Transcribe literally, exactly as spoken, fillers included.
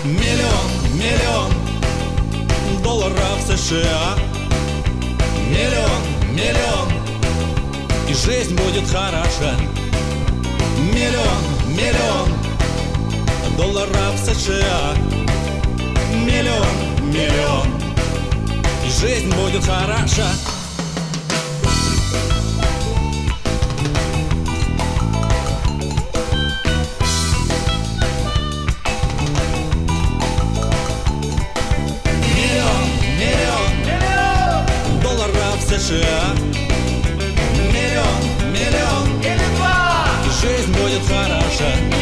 Миллион, миллион долларов США. Миллион, миллион, и жизнь будет хороша. Миллион, миллион долларов США. Миллион, миллион, и жизнь будет хороша. США. Миллион, миллион, или два, и жизнь будет хороша.